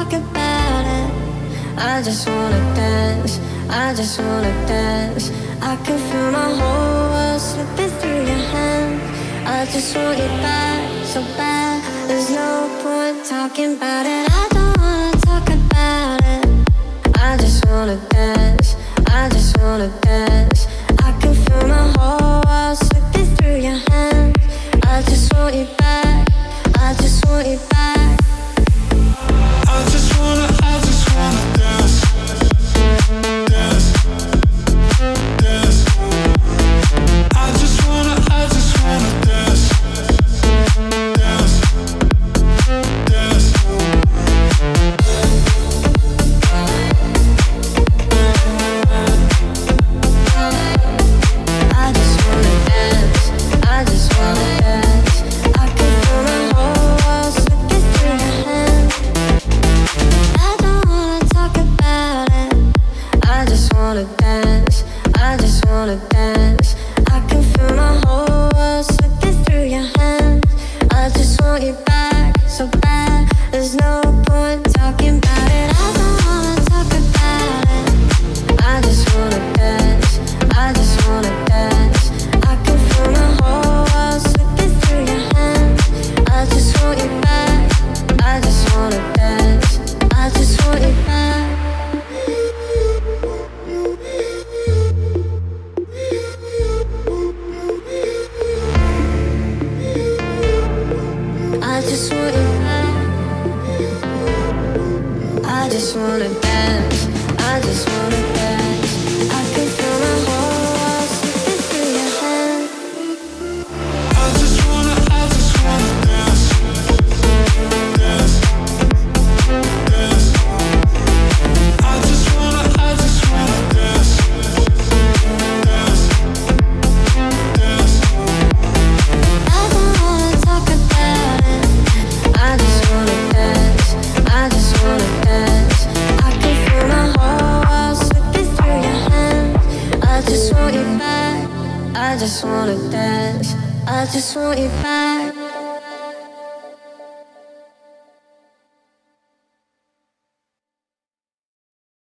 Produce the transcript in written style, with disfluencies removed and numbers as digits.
talk about it. I just wanna dance, I just wanna dance. I can feel my whole world slipping through your hands. I just want you back so bad. There's no point talking about it. I don't wanna talk about it. I just wanna dance, I just wanna dance. I can feel my whole world slipping through your hands. I just want you back, I just want you back. I just wanna dance, dance, dance. I just wanna dance, dance, dance. I just wanna dance, I just wanna dance. I can feel my whole world slipping through your hands. I don't wanna talk about it. I just wanna dance, I just wanna dance. I can feel my whole world slipping through your hands. I just want you back so bad. There's no point talking about it. I don't wanna talk about it. I just wanna dance, I just wanna dance. I can feel my whole world slipping through your hands. I just want you back, I just wanna dance. I just want you back. I just want you back. I just wanna dance, I just wanna dance. I can feel my whole world slipping through your hands. I just wanna dance, dance, dance. I just wanna dance, dance, dance. I don't wanna talk about it. I just wanna dance, I just wanna dance. I can feel my whole world slipping through your hands. I just want you back, I just wanna dance. I just want you back.